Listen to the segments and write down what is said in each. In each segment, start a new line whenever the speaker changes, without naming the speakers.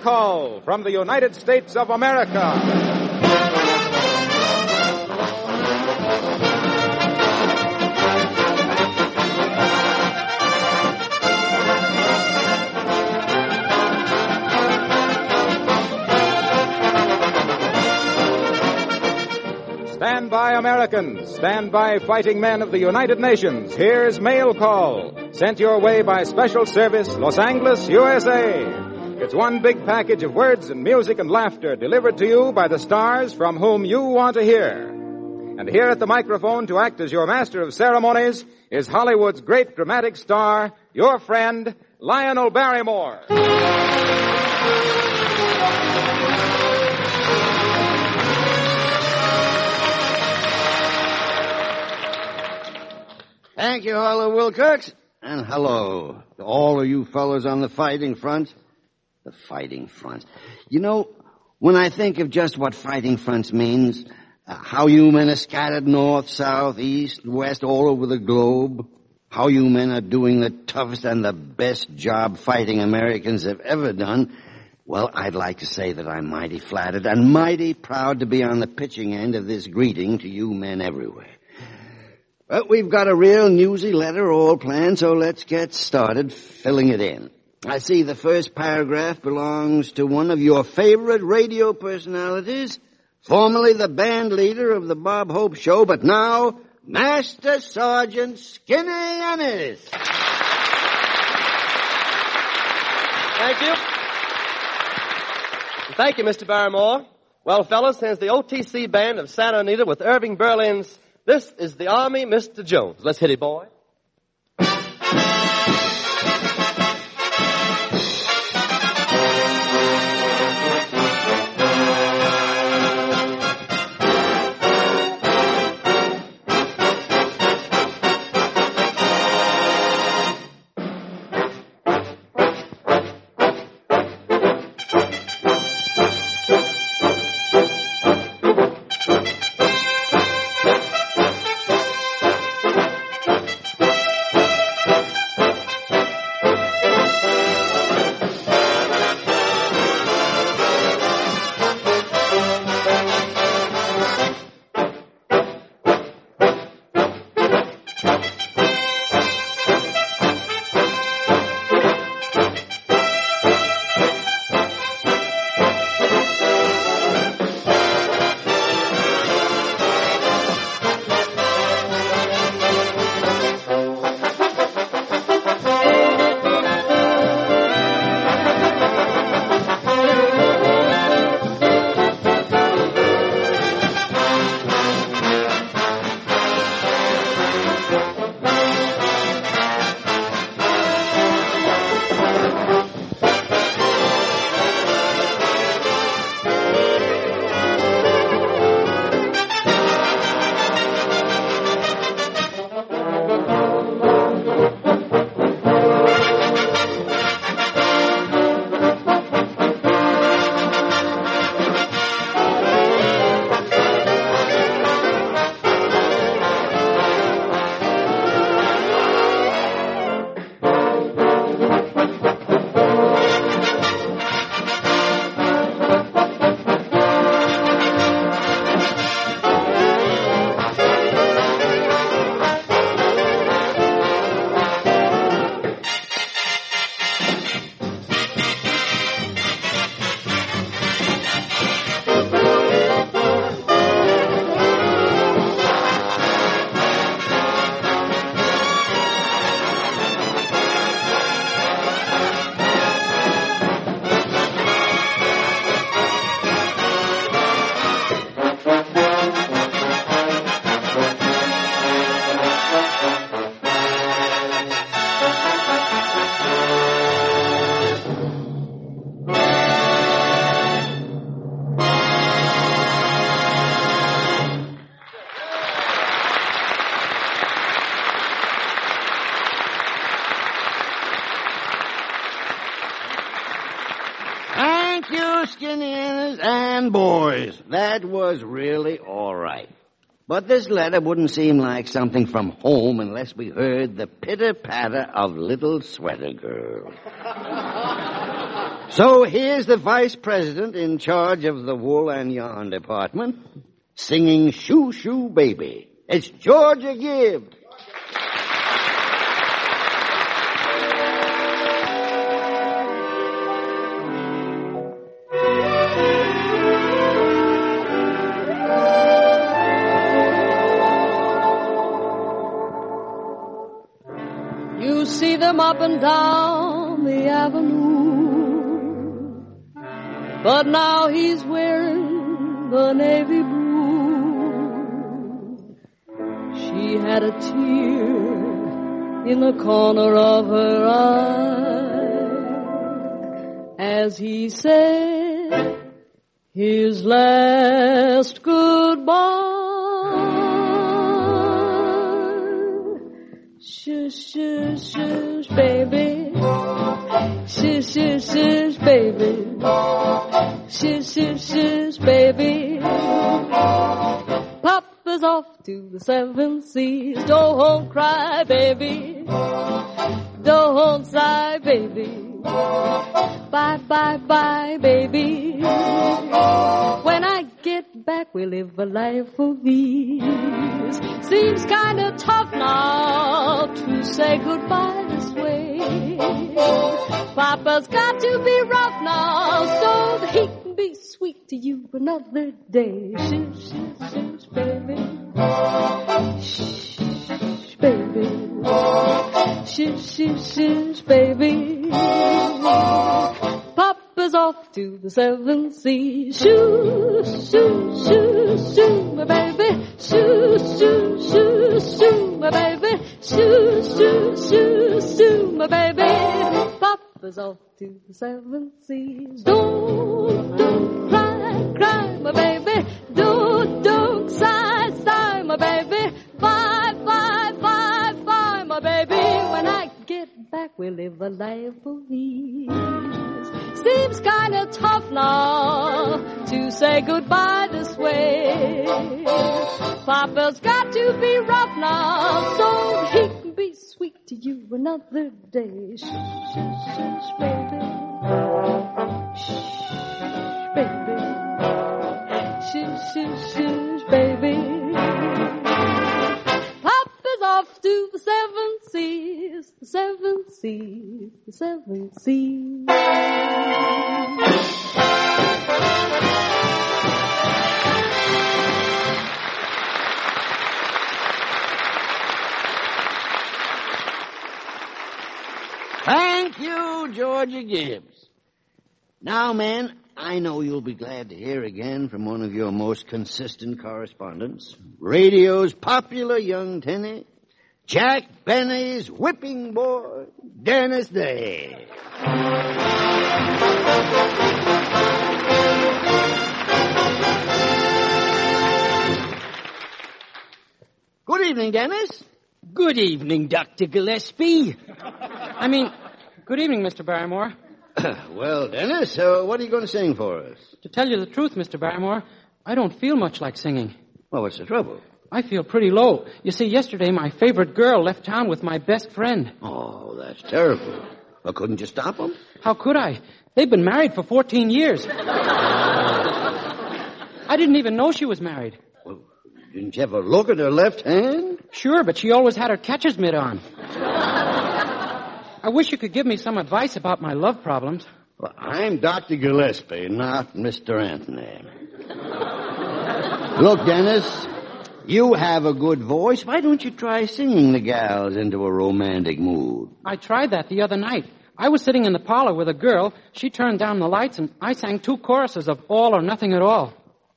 call from the United States of America. Stand by, Americans. Stand by, fighting men of the United Nations. Here's Mail Call, sent your way by Special Service, Los Angeles, USA. It's one big package of words and music and laughter delivered to you by the stars from whom you want to hear. And here at the microphone to act as your master of ceremonies is Hollywood's great dramatic star, your friend, Lionel Barrymore.
Thank you, Harlow Wilcox. And hello to all of you fellows on the fighting front. The fighting front. You know, when I think of just what fighting fronts means, how you men are scattered north, south, east, west, all over the globe, how you men are doing the toughest and the best job fighting Americans have ever done, well, I'd like to say that I'm mighty flattered and mighty proud to be on the pitching end of this greeting to you men everywhere. Well, we've got a real newsy letter all planned, so let's get started filling it in. I see the first paragraph belongs to one of your favorite radio personalities, formerly the band leader of the Bob Hope Show, but now Master Sergeant Skinny Ennis.
Thank you. Thank you, Mr. Barrymore. Well, fellas, since the OTC band of Santa Anita with Irving Berlin's This is the Army, Mr. Jones. Let's hit it, boy.
Thank you, Skinny Ennis and boys. That was really all right. But this letter wouldn't seem like something from home unless we heard the pitter-patter of Little Sweater Girl. So here's the vice president in charge of the wool and yarn department singing Shoo Shoo Baby. It's Georgia Gibbs.
You see them up and down the avenue, but now he's wearing the navy blue. She had a tear in the corner of her eye as he said his last goodbye. Shush, shush, shush, baby. Shush, shush, shush, baby. Shush, shush, shush, baby. Papa's off to the 7 seas. Don't cry, baby. Don't sigh, baby. Bye, bye, bye, baby. When I get back, we'll live a life of ease. Seems kinda tough now to say goodbye this way. Papa's got to be rough now so that he can be sweet to you another day. Shh, shh, shh, baby. Shh, baby. Shh, shh, shh, baby. Papa's off to the 7 seas. Shoo, shoo, shoo, shoo, my baby. Shoo, shoo, shoo, shoo, my baby. Shoo, shoo, shoo, shoo, my baby. Papa's off to the 7 seas. Don't cry, cry, my baby. Don't sigh, sigh, my baby. Bye, bye, bye, bye, my baby. When I get back, we'll live a life of ease. Seems kinda tough now to say goodbye this way. Papa's got to be rough now so he can be sweet to you another day. Shh, shh, shh, baby. Shh, baby. Shh, shh, shh, baby. Papa's off to the 7 seas, the 7 seas, the 7 seas.
Thank you, Georgia Gibbs. Now, man, I know you'll be glad to hear again from one of your most consistent correspondents, radio's popular young tenor, Jack Benny's whipping boy, Dennis Day. Good evening, Dennis.
Good evening, Dr. Gillespie. Good evening, Mr. Barrymore.
Well, Dennis, what are you going to sing for us?
To tell you the truth, Mr. Barrymore, I don't feel much like singing.
Well, what's the trouble?
I feel pretty low. You see, yesterday my favorite girl left town with my best friend.
Oh, that's terrible. Well, couldn't you stop them?
How could I? They've been married for 14 years. I didn't even know she was married.
Well, didn't you ever look at her left hand?
Sure, but she always had her catcher's mitt on. I wish you could give me some advice about my love problems.
Well, I'm Dr. Gillespie, not Mr. Anthony. Look, Dennis, you have a good voice. Why don't you try singing the gals into a romantic mood?
I tried that the other night. I was sitting in the parlor with a girl. She turned down the lights, and I sang 2 choruses of All or Nothing at All.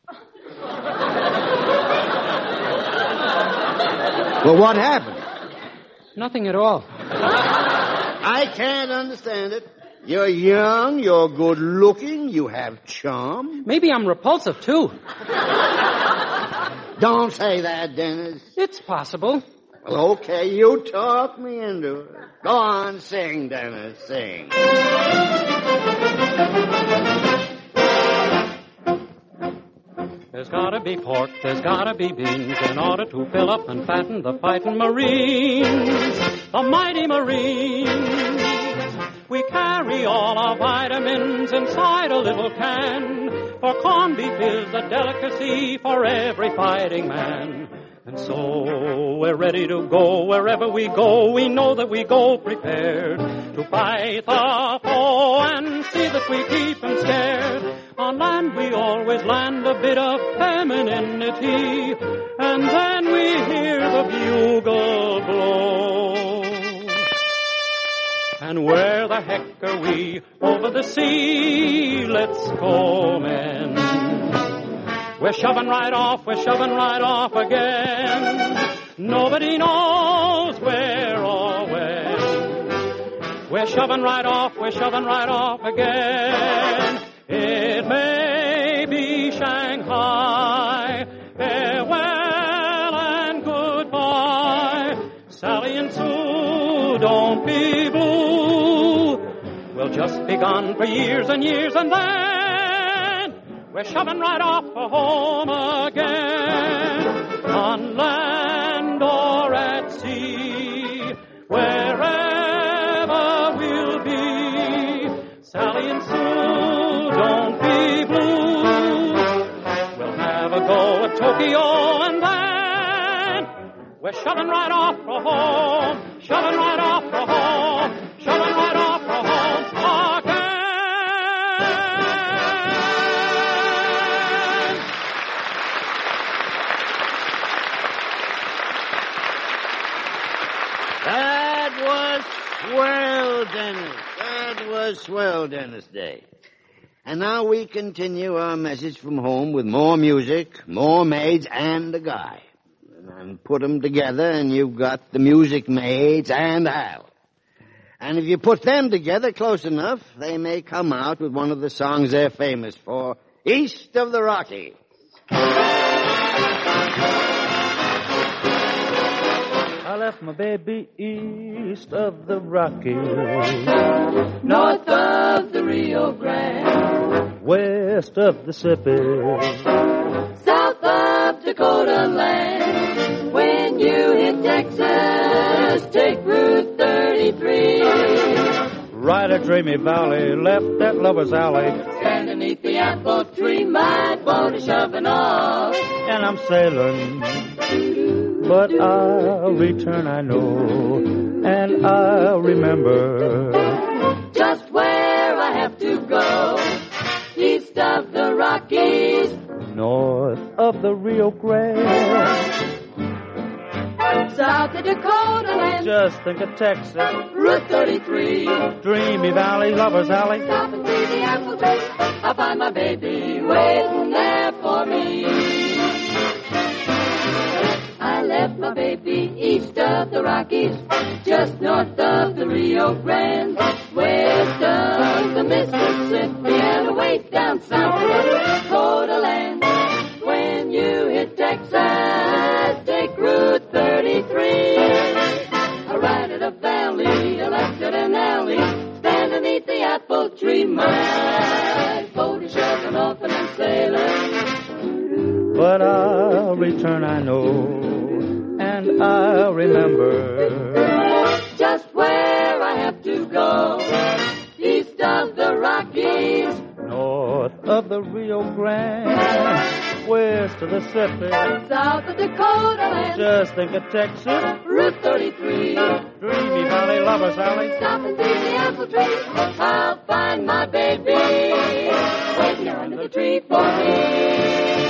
Well, what happened?
Nothing at all.
I can't understand it. You're young, you're good-looking, you have charm.
Maybe I'm repulsive, too.
Don't say that, Dennis.
It's possible.
Well, okay, you talk me into it. Go on, sing, Dennis, sing.
There's gotta be pork, there's gotta be beans in order to fill up and fatten the fighting Marines, the mighty Marines.
We carry all our vitamins inside a little can, for corned beef is a delicacy for every fighting man. And so we're ready to go wherever we go. We know that we go prepared to fight the foe and see that we keep them scared. On land we always land a bit of femininity, and then we hear the bugle blow. And where the heck are we? Over the sea, let's go, men. We're shoving right off again. Nobody knows where or when. We're shoving right off again. It may be Shanghai. Farewell and goodbye. Sally and Sue, don't be blue. We'll just be gone for years and years, and then we're shoving right off for home again. On land or at sea, wherever we'll be. Sally and Sue, don't be blue. We'll have a go at Tokyo, and then we're shoving right off for home. Shoving right off for home. Shoving right off for home again.
That was swell, Dennis. That was swell, Dennis Day. And now we continue our message from home with more music, more maids, and a guy. And put them together, and you've got the music maids and Hal. And if you put them together close enough, they may come out with one of the songs they're famous for, East of the Rocky.
I left my baby east of the Rockies,
North of the Rio Grande,
west of the Mississippi,
south of Dakota land. When you hit Texas, take Route 33.
right a dreamy valley, left that lover's alley,
Stand beneath the apple tree, my boat is shoving off.
and I'm sailing. But I'll return, I know, and I'll remember
Just where I have to go, east of the Rockies,
north of the Rio Grande.
south of Dakota land.
Just think of Texas,
Route 33,
dreamy valley, lover's alley.
stop and see the apple tree. I'll find my baby waiting there for me. I left my baby east of the Rockies, just north of the Rio Grande, west of the Mississippi, and away down south of Dakota land. When you hit Texas, take Route 33. I ride at a valley, a left at an alley, stand beneath the apple tree. My boat is shoving off and I'm sailing.
But I'll return, I know, and I'll remember
Just where I have to go, east of the Rockies,
north of the Rio Grande, west of the Mississippi.
south of Dakota land.
Just think of Texas,
Route 33,
dreamy valley, lover's alley.
stop and see the apple tree. I'll find my baby waiting under the tree for me.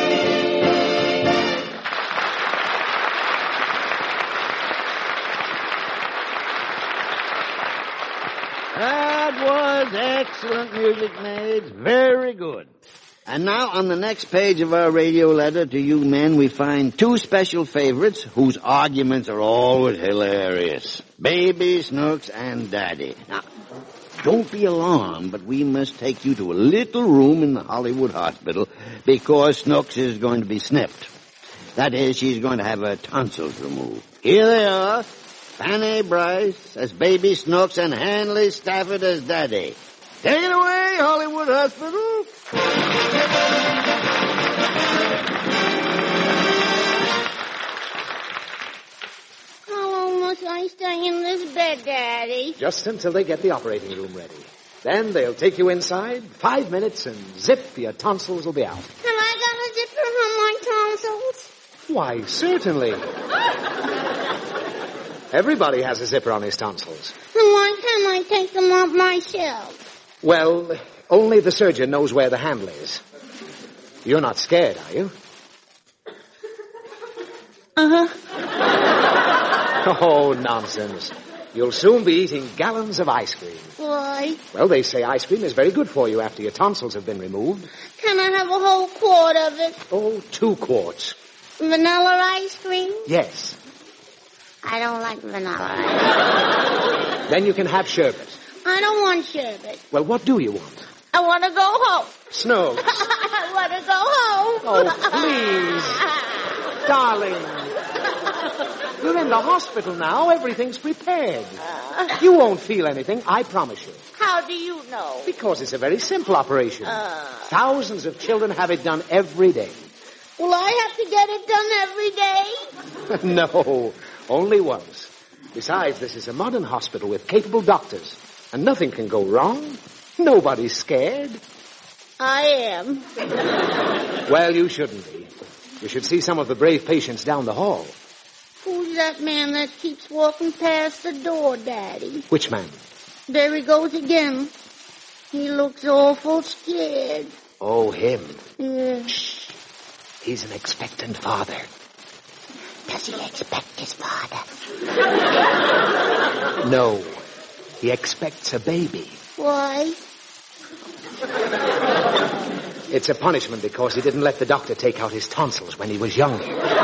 That was excellent music, maids. Very good. And now on the next page of our radio letter to you men, we find two special favorites whose arguments are always hilarious. Baby Snooks and Daddy. Now, don't be alarmed, but we must take you to a little room in the Hollywood Hospital because Snooks is going to be snipped. That is, she's going to have her tonsils removed. Here they are. Fanny Bryce as Baby Snooks and Hanley Stafford as Daddy. Take it away, Hollywood Hospital.
Hello, Miss must I stay in this bed, Daddy?
Just until they get the operating room ready. Then they'll take you inside, 5 minutes, and zip, your tonsils will be out.
Have I got a zipper on my tonsils?
Why, certainly. Everybody has a zipper on his tonsils.
Then why can't I take them off myself?
Well, only the surgeon knows where the handle is. You're not scared, are you?
Uh-huh.
Oh, nonsense. You'll soon be eating gallons of ice cream.
Why?
Well, they say ice cream is very good for you after your tonsils have been removed.
Can I have a whole quart of it?
Oh, 2 quarts.
Vanilla ice cream?
Yes.
I don't like vanilla ice cream.
Then you can have sherbet.
I don't want sherbet.
Well, what do you want?
I want to go home.
Snow.
I want to go home.
Oh, please. Darling. You're in the hospital now. Everything's prepared. You won't feel anything, I promise you.
How do you know?
Because it's a very simple operation. Thousands of children have it done every day.
Will I have to get it done every day?
No, only once. Besides, this is a modern hospital with capable doctors. And nothing can go wrong. Nobody's scared.
I am.
Well, you shouldn't be. You should see some of the brave patients down the hall.
Who's that man that keeps walking past the door, Daddy?
Which man?
There he goes again. He looks awful scared.
Oh, him.
Yeah.
Shh. He's an expectant father.
Does he expect his father?
No. He expects a baby.
Why?
It's a punishment because he didn't let the doctor take out his tonsils when he was young.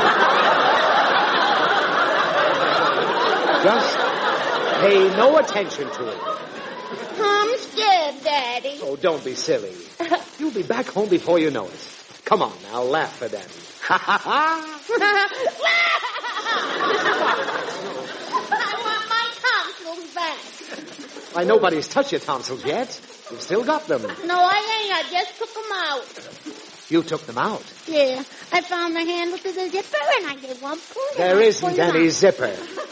Just pay no attention to it.
I'm scared, Daddy.
Oh, don't be silly. You'll be back home before you know it. Come on now, laugh for Daddy. Ha ha ha!
I want my tonsils back.
Why, nobody's touched your tonsils yet. You've still got them.
No, I ain't. I just took them out.
You took them out?
Yeah. I found the handle to the zipper and I gave one pull.
There isn't any zipper.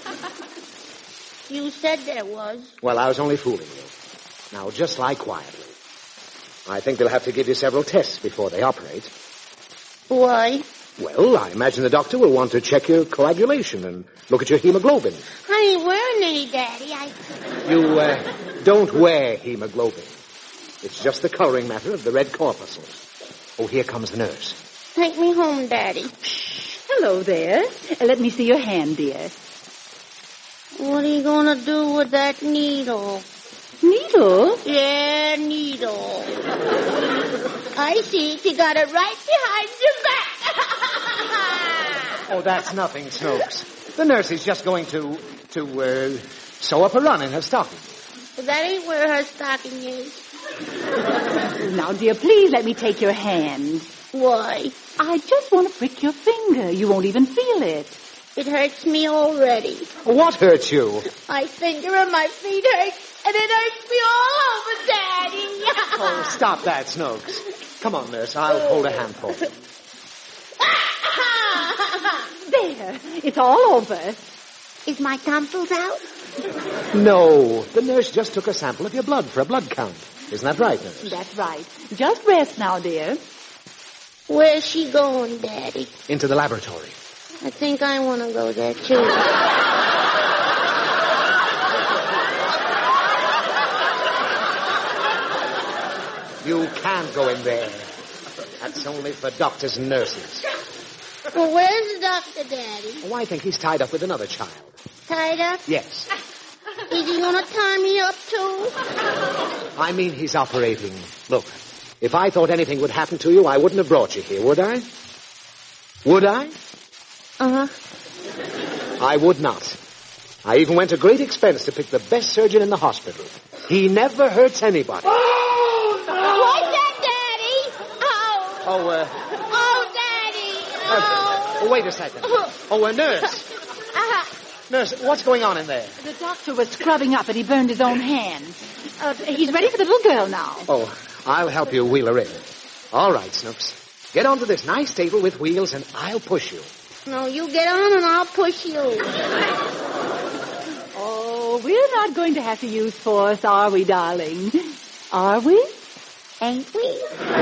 You said there was.
Well, I was only fooling you. Now, just lie quietly. I think they'll have to give you several tests before they operate.
Why?
Well, I imagine the doctor will want to check your coagulation and look at your hemoglobin.
I ain't wearing any, Daddy.
You, don't wear hemoglobin. It's just the coloring matter of the red corpuscles. Oh, here comes the nurse.
Take me home, Daddy.
Hello there. Let me see your hand, dear.
What are you going to do with that needle?
Needle?
Yeah, needle. I see it. You got it right behind your back.
Oh, that's nothing, Snopes. The nurse is just going to sew up a run in her stocking.
But that ain't where her stocking is.
Now, dear, please let me take your hand.
Why?
I just want to prick your finger. You won't even feel it.
It hurts me already.
What hurts you?
My finger and my feet hurt, and it hurts me all over, Daddy.
Oh, stop that, Snopes. Come on, nurse. I'll hold a handful.
There. It's all over.
Is my tonsils out?
No. The nurse just took a sample of your blood for a blood count. Isn't that right, nurse?
That's right. Just rest now, dear.
Where's she going, Daddy?
Into the laboratory.
I think I want to go there, too.
You can't go in there. That's only for doctors and nurses.
Well, where's the doctor, Daddy?
Oh, I think he's tied up with another child.
Tied up?
Yes.
Is he going to tie me up, too?
I mean, he's operating. Look, if I thought anything would happen to you, I wouldn't have brought you here, would I? Would I?
Uh-huh.
I would not. I even went to great expense to pick the best surgeon in the hospital. He never hurts anybody.
Oh, no! What's that, Daddy? Oh.
Oh,
Oh, Daddy. Oh.
wait a second. Oh, a nurse. Nurse, what's going on in there?
The doctor was scrubbing up and he burned his own hands. He's ready for the little girl now.
Oh, I'll help you wheel her in. All right, Snooks. Get onto this nice table with wheels and I'll push you.
No, you get on and I'll push you.
Oh, we're not going to have to use force, are we, darling? Are we?
Ain't we?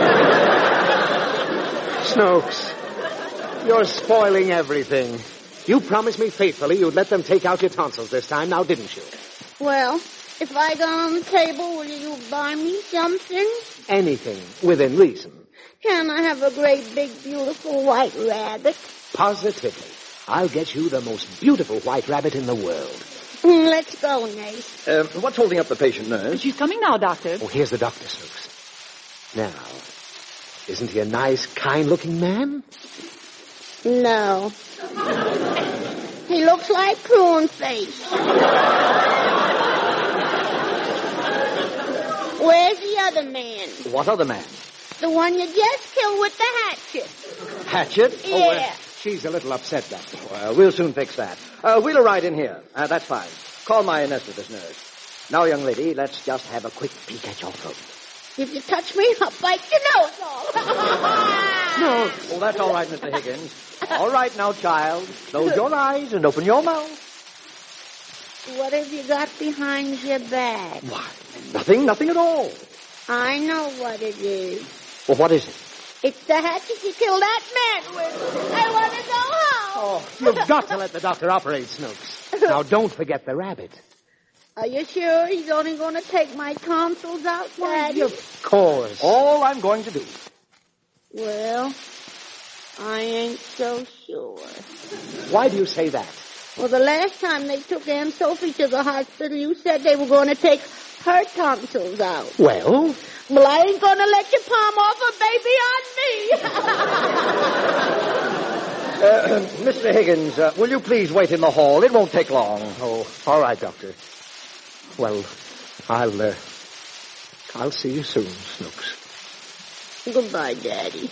Snooks, you're spoiling everything. You promised me faithfully you'd let them take out your tonsils this time, now didn't you?
Well, if I go on the table, will you buy me something?
Anything within reason.
Can I have a great, big, beautiful white rabbit?
Positively. I'll get you the most beautiful white rabbit in the world.
Let's go, Nate.
What's holding up the patient, nurse?
She's coming now, Doctor.
Oh, here's the doctor, Snooks. Now, isn't he a nice, kind-looking man?
No. He looks like Prune Face. Where's the other man?
What other man?
The one you just killed with the hatchet.
Hatchet?
Yeah.
She's a little upset, Doctor.
Well, we'll soon fix that. Wheeler right in here. That's fine. Call my anesthetist nurse. Now, young lady, let's just have a quick peek at your throat.
If you touch me, I'll bite your nose off.
No. Oh, that's all right, Mr. Higgins. All right now, child. Close your eyes and open your mouth.
What have you got behind your back?
Why, nothing at all.
I know what it is.
Well, what is it?
It's the hatchet you killed that man with. I want to go home.
Oh, you've got to let the doctor operate, Snooks. Now, don't forget the rabbit.
Are you sure he's only going to take my tonsils out, Daddy?
Of course.
All I'm going to do.
Well, I ain't so sure.
Why do you say that?
Well, the last time they took Aunt Sophie to the hospital, you said they were going to take her tonsils out.
Well?
Well, I ain't going to let you palm off a baby on me.
Mr. Higgins, will you please wait in the hall? It won't take long.
Oh, all right, Doctor. Well, I'll see you soon, Snooks.
Goodbye, Daddy.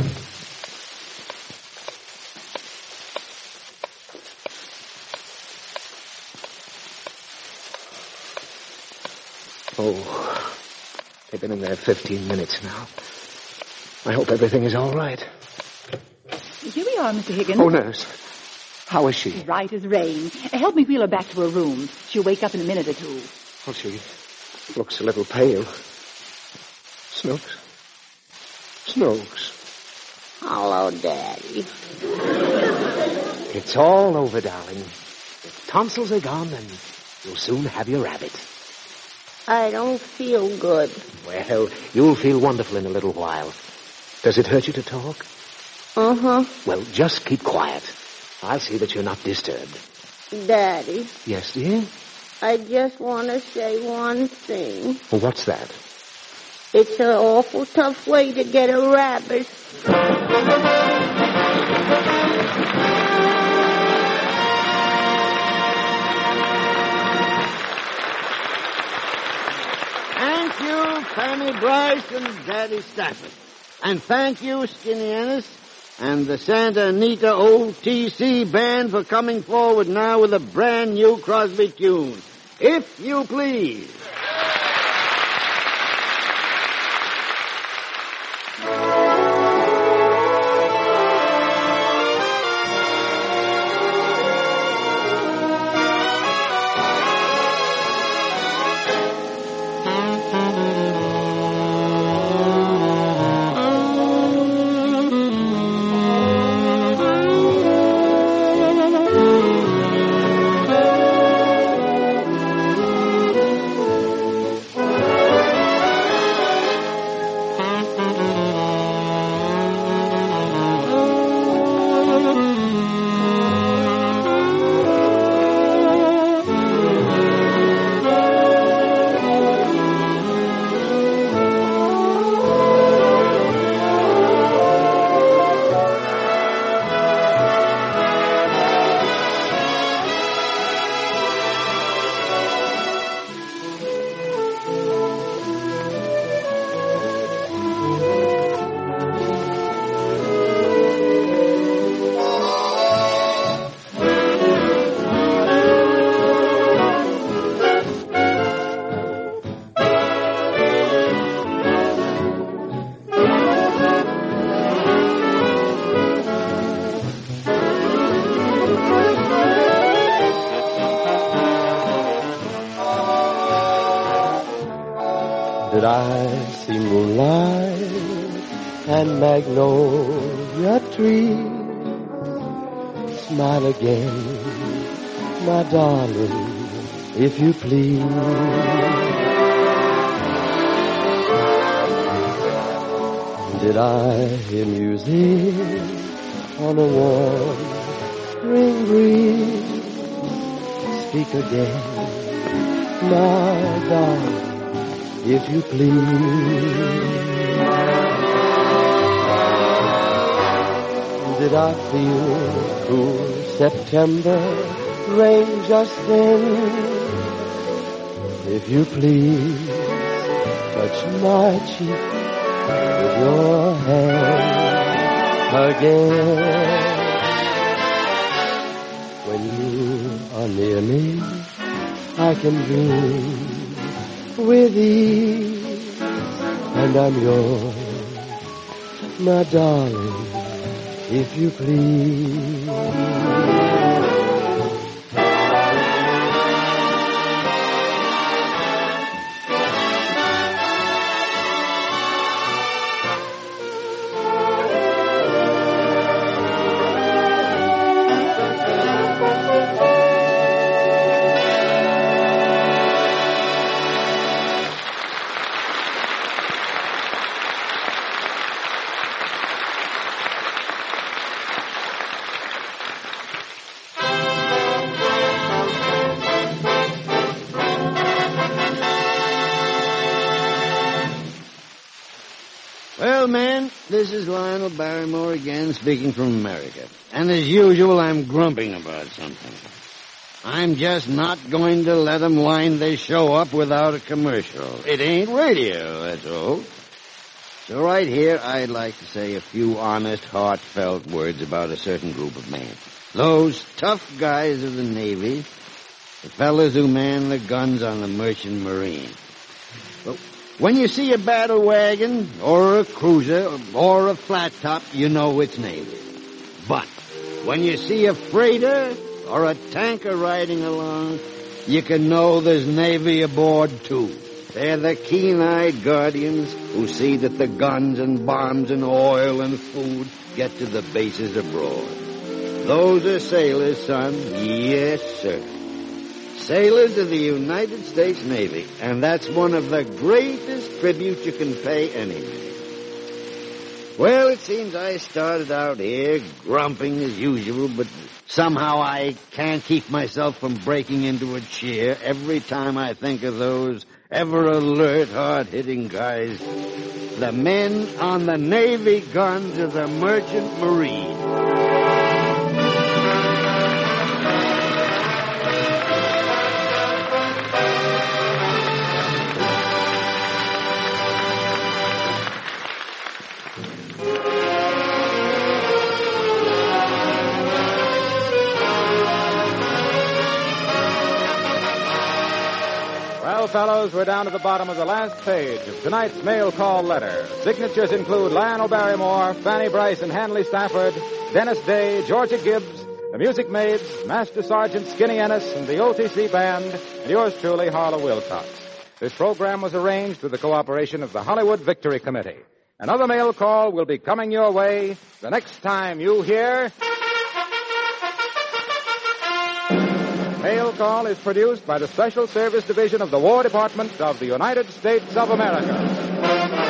Oh, they've been in there 15 minutes now. I hope everything is all right.
Here we are, Mr. Higgins.
Oh, nurse. How is she?
Right as rain. Help me wheel her back to her room. She'll wake up in a minute or two.
Oh, she looks a little pale. Snooks? Snooks?
Hello, Daddy.
It's all over, darling. If tonsils are gone, then you'll soon have your rabbit.
I don't feel good.
Well, you'll feel wonderful in a little while. Does it hurt you to talk?
Uh-huh.
Well, just keep quiet. I'll see that you're not disturbed.
Daddy.
Yes, dear?
I just want to say one thing.
Well, what's that?
It's an awful tough way to get a rabbit.
Thank you, Fanny Bryce and Daddy Stafford. And thank you, Skinny Ennis, and the Santa Anita OTC Band for coming forward now with a brand new Crosby tune. If You Please.
Did I see moonlight and magnolia trees? Smile again, my darling, if you please. Did I hear music on a warm spring breeze? Speak again, my darling, if you please. Did I feel cool September rain just then? If you please, touch my cheek with your hand again. When you are near me, I can dream with ease, and I'm yours, my darling, if you please.
Well, man, this is Lionel Barrymore again, speaking from America. And as usual, I'm grumping about something. I'm just not going to let them wind their show up without a commercial. It ain't radio, that's all. So right here, I'd like to say a few honest, heartfelt words about a certain group of men. Those tough guys of the Navy, the fellas who man the guns on the merchant marine. Well, when you see a battle wagon, or a cruiser, or a flat top, you know it's Navy. But when you see a freighter or a tanker riding along, you can know there's Navy aboard, too. They're the keen-eyed guardians who see that the guns and bombs and oil and food get to the bases abroad. Those are sailors, son. Yes, sir. Sailors of the United States Navy, and that's one of the greatest tributes you can pay any man. Well, it seems I started out here grumping as usual, but somehow I can't keep myself from breaking into a cheer every time I think of those ever-alert, hard-hitting guys, the men on the Navy guns of the Merchant Marine.
Well, fellows, we're down to the bottom of the last page of tonight's mail call letter. Signatures include Lionel Barrymore, Fanny Bryce and Hanley Stafford, Dennis Day, Georgia Gibbs, the Music Maids, Master Sergeant Skinny Ennis, and the OTC Band, and yours truly, Harlow Wilcox. This program was arranged with the cooperation of the Hollywood Victory Committee. Another mail call will be coming your way the next time you hear... Mail Call is produced by the Special Service Division of the War Department of the United States of America.